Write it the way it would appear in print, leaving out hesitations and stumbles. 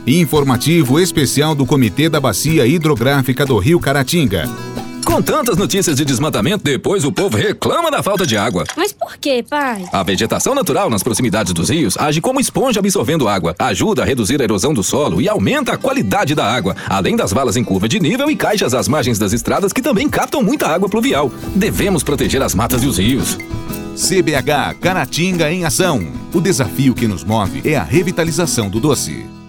Informativo especial do Comitê da Bacia Hidrográfica do Rio Caratinga. Com tantas notícias de desmatamento, depois o povo reclama da falta de água. Mas por quê, pai? A vegetação natural nas proximidades dos rios age como esponja absorvendo água, ajuda a reduzir a erosão do solo e aumenta a qualidade da água, além das valas em curva de nível e caixas às margens das estradas que também captam muita água pluvial. Devemos proteger as matas e os rios. CBH Caratinga em ação. O desafio que nos move é a revitalização do doce.